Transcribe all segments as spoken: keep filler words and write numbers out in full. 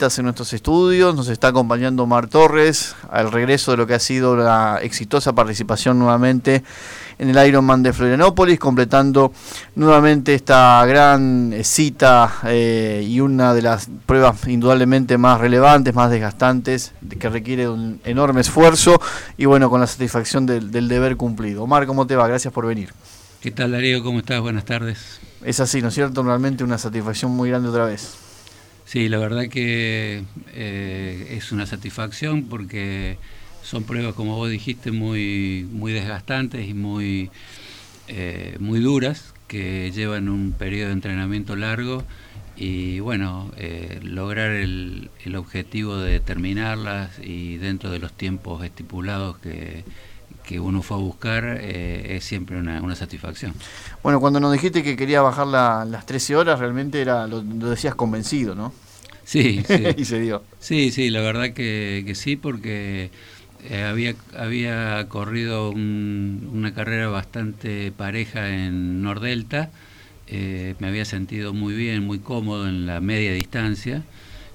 visitas en nuestros estudios. Nos está acompañando Mar Torres al regreso de lo que ha sido la exitosa participación nuevamente en el Ironman de Florianópolis, completando nuevamente esta gran cita eh, y una de las pruebas indudablemente más relevantes, más desgastantes, que requiere un enorme esfuerzo y bueno, con la satisfacción del, del deber cumplido. Omar, ¿cómo te va? Gracias por venir. ¿Qué tal, Darío? ¿Cómo estás? Buenas tardes. Es así, ¿no es cierto? Realmente una satisfacción muy grande otra vez. Sí, la verdad que eh, es una satisfacción porque son pruebas, como vos dijiste, muy, muy desgastantes y muy, eh, muy duras, que llevan un periodo de entrenamiento largo y bueno, eh, lograr el, el objetivo de terminarlas y dentro de los tiempos estipulados que, que uno fue a buscar eh, es siempre una, una satisfacción. Bueno, cuando nos dijiste que quería bajar la, las trece horas, realmente era lo, lo decías convencido, ¿no? Sí, sí. Y se dio. Sí, sí, la verdad que, que sí, porque eh, había, había corrido un, una carrera bastante pareja en Nordelta, eh, me había sentido muy bien, muy cómodo en la media distancia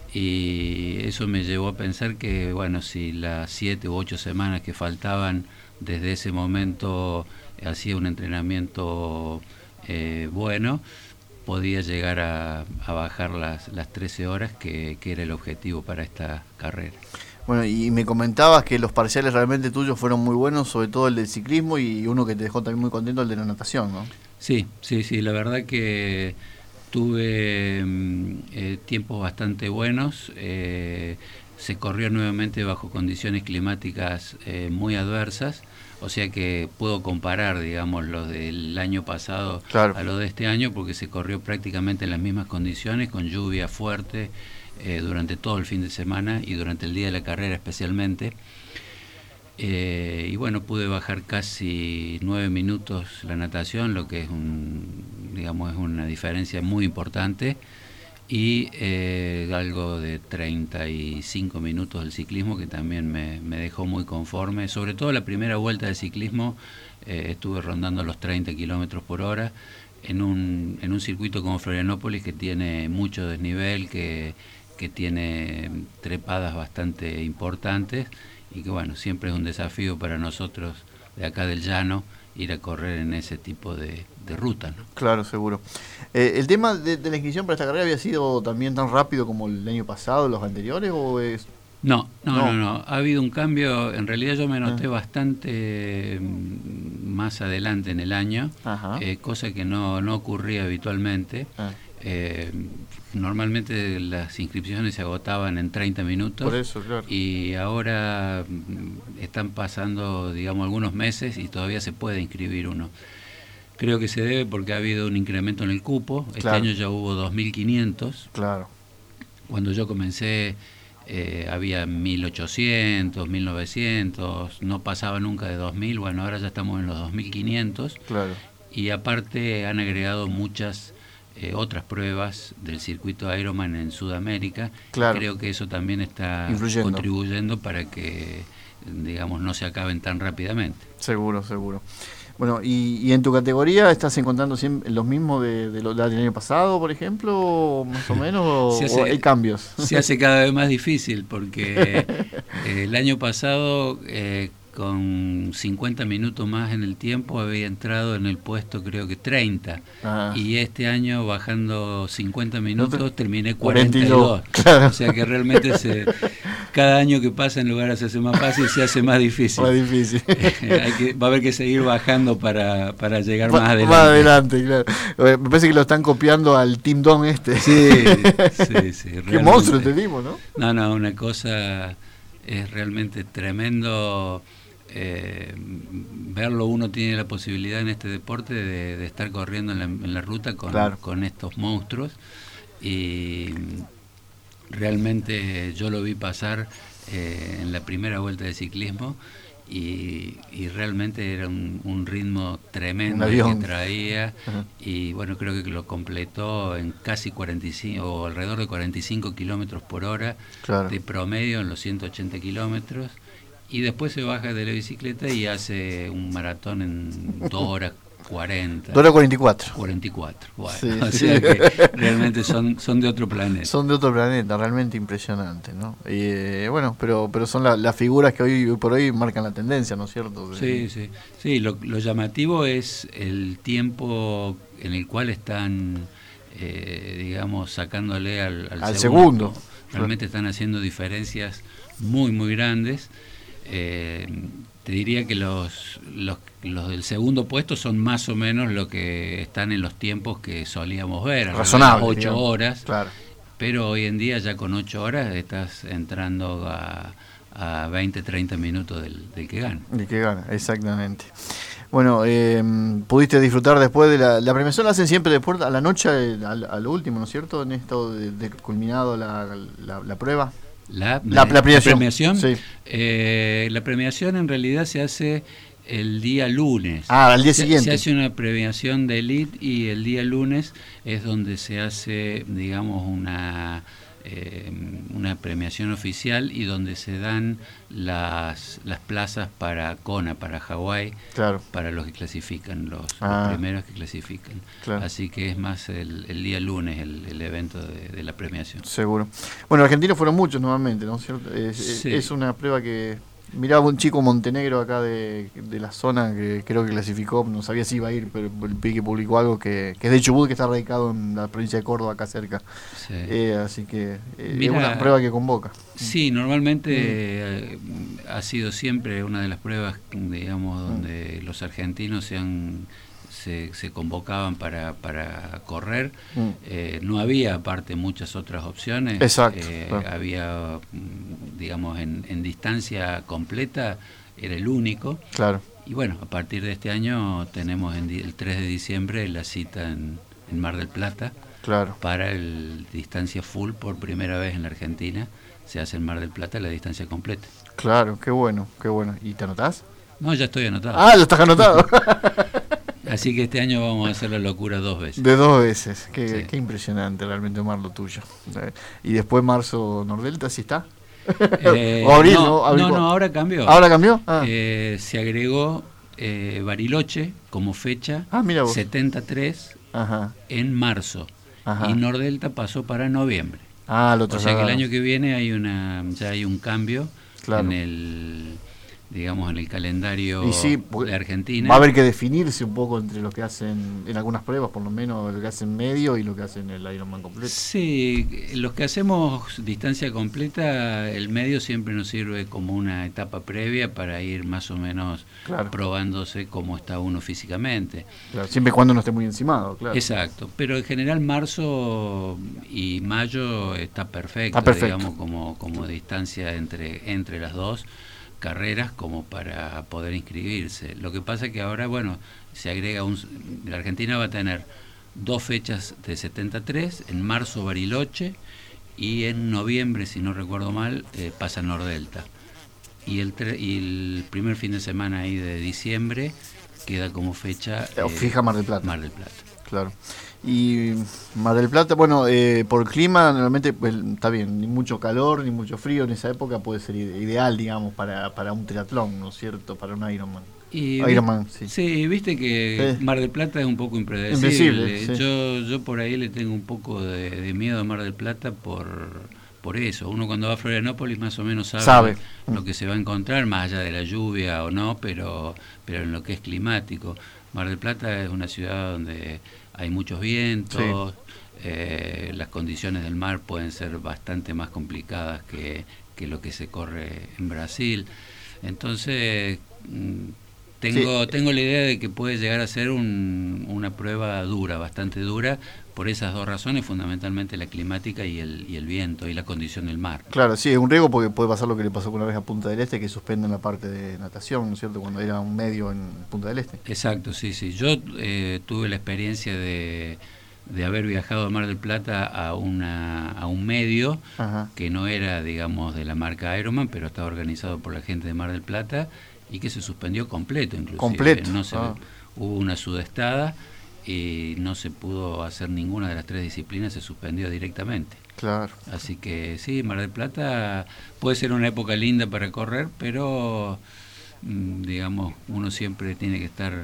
y eso me llevó a pensar que, bueno, si las siete u ocho semanas que faltaban desde ese momento hacía un entrenamiento eh, bueno, podía llegar a, a bajar las, las trece horas, que, que era el objetivo para esta carrera. Bueno, y me comentabas que los parciales realmente tuyos fueron muy buenos, sobre todo el del ciclismo y uno que te dejó también muy contento, el de la natación, ¿no? Sí, sí, sí, la verdad que tuve eh, tiempos bastante buenos, eh, se corrió nuevamente bajo condiciones climáticas eh, muy adversas, o sea que puedo comparar, digamos, lo del año pasado, claro, a lo de este año, porque se corrió prácticamente en las mismas condiciones, con lluvia fuerte eh, durante todo el fin de semana y durante el día de la carrera especialmente. Eh, y bueno, pude bajar casi nueve minutos la natación, lo que es un, digamos, es una diferencia muy importante, y eh, algo de treinta y cinco minutos del ciclismo, que también me, me dejó muy conforme. Sobre todo la primera vuelta de ciclismo eh, estuve rondando los treinta kilómetros por hora en un, en un circuito como Florianópolis, que tiene mucho desnivel, que, que tiene trepadas bastante importantes y que bueno, siempre es un desafío para nosotros de acá del llano ir a correr en ese tipo de, de ruta, ¿no? Claro, seguro. Eh, ¿El tema de, de la inscripción para esta carrera había sido también tan rápido como el año pasado, los anteriores, o es...? No, no, no, no, no. Ha habido un cambio. En realidad yo me noté ah. bastante más adelante en el año, eh, cosa que no, no ocurría habitualmente. Ah. Eh, normalmente las inscripciones se agotaban en treinta minutos. Por eso, claro. Y ahora están pasando, digamos, algunos meses y todavía se puede inscribir uno. Creo que se debe porque ha habido un incremento en el cupo. Este claro. año ya hubo dos mil quinientos. Claro. Cuando yo comencé eh, había mil ochocientos, mil novecientos, no pasaba nunca de dos mil. Bueno, ahora ya estamos en los dos mil quinientos. Claro. Y aparte han agregado muchas Eh, otras pruebas del circuito Ironman en Sudamérica. Claro. Creo que eso también está Influyendo. contribuyendo para que, digamos, no se acaben tan rápidamente. Seguro, seguro. Bueno, y, y en tu categoría estás encontrando siempre los mismos de, de lo del año pasado, por ejemplo, más o menos, o, hace, o hay cambios. Se hace cada vez más difícil porque eh, el año pasado eh, con cincuenta minutos más en el tiempo había entrado en el puesto creo que treinta, ah. y este año bajando cincuenta minutos no te... terminé cuarenta y dos, claro. O sea que realmente se, cada año que pasa en lugar de hacerse más fácil se hace más difícil. Más difícil. Hay que, va a haber que seguir bajando para, para llegar más, más adelante. Más adelante, claro. Me parece que lo están copiando al Team Don este. Sí, sí, sí. Qué monstruo te dimos, ¿no? No, no, una cosa es realmente tremendo. Eh, verlo, uno tiene la posibilidad en este deporte de, de estar corriendo en la, en la ruta con, claro. con estos monstruos, y realmente yo lo vi pasar eh, en la primera vuelta de ciclismo y, y realmente era un, un ritmo tremendo un que traía. Uh-huh. Y bueno, creo que lo completó en casi cuarenta y cinco o alrededor de cuarenta y cinco kilómetros por hora, claro. de promedio en los ciento ochenta kilómetros. Y después se baja de la bicicleta y hace un maratón en dos horas cuarenta. dos horas cuarenta y cuatro. cuarenta y cuatro, bueno, Sí, o sí. sea que realmente son, son de otro planeta. Son de otro planeta, realmente impresionante, ¿no? Y, eh, bueno, pero pero son la, las figuras que hoy, hoy por hoy marcan la tendencia, ¿no es cierto? Sí, sí. Sí, lo, lo llamativo es el tiempo en el cual están, eh, digamos, sacándole al, al, al segundo. segundo. Realmente están haciendo diferencias muy, muy grandes. Eh, te diría que los, los, los del segundo puesto son más o menos lo que están en los tiempos que solíamos ver, razonable, ocho digamos. horas, Claro. pero hoy en día ya con ocho horas estás entrando a, a veinte, treinta minutos del, del que gana. El que gana, exactamente. Bueno, eh, pudiste disfrutar después de la, la premiación, la hacen siempre después a la noche, a, a lo último, ¿no es cierto? En esto de, de culminado la, la, la prueba. La, La, la premiación. La premiación, sí. eh, la premiación en realidad se hace el día lunes. Ah, al día se, siguiente. Se hace una premiación de elite y el día lunes es donde se hace, digamos, una, eh, una premiación oficial y donde se dan las, las plazas para Kona, para Hawái, claro. para los que clasifican, los, ah, los primeros que clasifican. Claro. Así que es más el, el día lunes el, el evento de, de la premiación. Seguro. Bueno, argentinos fueron muchos nuevamente, ¿no es cierto? Es, sí. es una prueba que... Miraba un chico Montenegro acá de, de la zona que creo que clasificó, no sabía si iba a ir, pero el pique publicó algo que, que es de Chubut, que está radicado en la provincia de Córdoba, acá cerca. Sí. Eh, así que eh, Mira, es una prueba que convoca. Sí, normalmente eh, ha sido siempre una de las pruebas, digamos, donde mm. los argentinos se han... Se, se convocaban para, para correr. Mm. Eh, no había, aparte, muchas otras opciones. Exacto. Eh, claro. Había, digamos, en, en distancia completa, era el único. Claro. Y bueno, a partir de este año tenemos en di- el tres de diciembre la cita en, en Mar del Plata. Claro. Para el distancia full, por primera vez en la Argentina, se hace en Mar del Plata la distancia completa. Claro, qué bueno, qué bueno. ¿Y te anotás? No, ya estoy anotado. Ah, ya estás anotado. Así que este año vamos a hacer la locura dos veces. De dos veces, qué, sí. qué impresionante realmente, Omar, lo tuyo. Y después marzo Nordelta, ¿sí está? Eh, o abril, no, ¿no? Abril, no, no, ahora cambió. ¿Ahora cambió? Ah. Eh, se agregó eh, Bariloche como fecha, ah, mira vos. setenta y tres, Ajá. en marzo. Ajá. Y Nordelta pasó para noviembre. Ah, lo O sea que el año que viene hay una ya hay un cambio claro. en el... digamos, en el calendario y sí, de Argentina. Va a haber que definirse un poco entre lo que hacen en algunas pruebas, por lo menos lo que hacen medio y lo que hacen el Ironman completo. Sí, los que hacemos distancia completa, el medio siempre nos sirve como una etapa previa para ir más o menos claro. probándose cómo está uno físicamente. Claro, siempre y cuando no esté muy encimado, claro. Exacto, pero en general marzo y mayo está perfecto, está perfecto. digamos, como, como distancia entre, entre las dos carreras como para poder inscribirse. Lo que pasa es que ahora, bueno, se agrega un... La Argentina va a tener dos fechas de setenta y tres, en marzo Bariloche y en noviembre, si no recuerdo mal, eh, pasa Nordelta. Y el, tre- y el primer fin de semana ahí de diciembre queda como fecha... Eh, fija Mar del Plata. Mar del Plata. Claro. Y Mar del Plata, bueno, eh, por clima, normalmente pues, está bien, ni mucho calor, ni mucho frío en esa época puede ser ide- ideal, digamos, para, para un triatlón, ¿no es cierto? Para un Ironman. Y Ironman, vi- sí. sí, viste que Sí. Mar del Plata es un poco impredecible. Impredecible, sí. Yo yo por ahí le tengo un poco de, de miedo a Mar del Plata por por eso. Uno cuando va a Florianópolis más o menos sabe, Sabe. lo que se va a encontrar, más allá de la lluvia o no, pero pero en lo que es climático. Mar del Plata es una ciudad donde hay muchos vientos, sí. eh, las condiciones del mar pueden ser bastante más complicadas que, que lo que se corre en Brasil. Entonces, tengo, sí. tengo la idea de que puede llegar a ser un, una prueba dura, bastante dura, por esas dos razones, fundamentalmente la climática y el, y el viento y la condición del mar. Claro, sí, es un riesgo porque puede pasar lo que le pasó una vez a Punta del Este, que suspenden la parte de natación, ¿no es cierto?, cuando era un medio en Punta del Este. Exacto, sí, sí. Yo eh, tuve la experiencia de, de haber viajado a Mar del Plata a, una, a un medio Ajá. que no era, digamos, de la marca Ironman, pero estaba organizado por la gente de Mar del Plata y que se suspendió completo, inclusive. Completo. No se, ah. Hubo una sudestada y no se pudo hacer ninguna de las tres disciplinas, se suspendió directamente. Claro. Así que sí, Mar del Plata puede ser una época linda para correr, pero digamos, uno siempre tiene que estar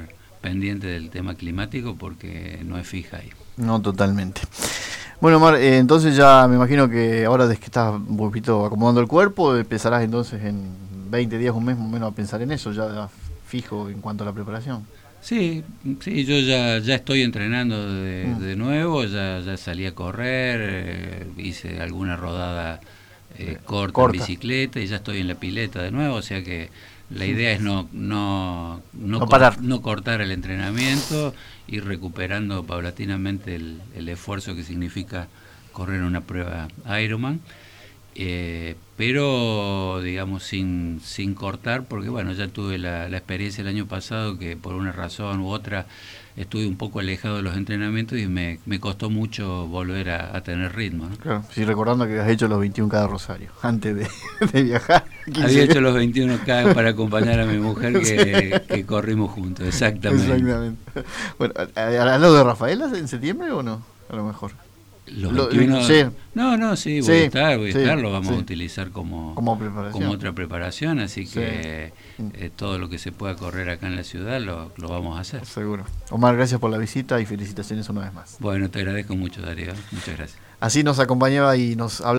pendiente del tema climático porque no es fija ahí. No, totalmente. Bueno, Omar, eh, entonces ya me imagino que ahora desde que estás un poquito acomodando el cuerpo, empezarás entonces en veinte días, un mes más o menos a pensar en eso, ya fijo en cuanto a la preparación. Sí, sí, yo ya, ya estoy entrenando de, Mm. de nuevo, ya, ya salí a correr, eh, hice alguna rodada eh, corta, Corta. en bicicleta y ya estoy en la pileta de nuevo, o sea que la idea es no no no, No cor- parar. no cortar el entrenamiento, ir recuperando paulatinamente el, el esfuerzo que significa correr una prueba Ironman. Eh, pero digamos sin sin cortar, porque bueno, ya tuve la, la experiencia el año pasado que por una razón u otra estuve un poco alejado de los entrenamientos y me, me costó mucho volver a, a tener ritmo, ¿no? Claro, sí, recordando que has hecho los veintiún K de Rosario antes de, de viajar. Había hecho los veintiuno K para acompañar a mi mujer que, sí. que corrimos juntos, exactamente. Exactamente. Bueno, ¿a lo de Rafaela en septiembre o no? A lo mejor. Los Lo, veintiuno, sí. No, no, sí, voy sí, a estar, voy a sí, estar, lo vamos sí. a utilizar como, como, preparación. como otra preparación, así que sí. eh, todo lo que se pueda correr acá en la ciudad lo, lo vamos a hacer. Seguro. Omar, gracias por la visita y felicitaciones una vez más. Bueno, te agradezco mucho, Darío, muchas gracias. Así nos acompañaba y nos hablaba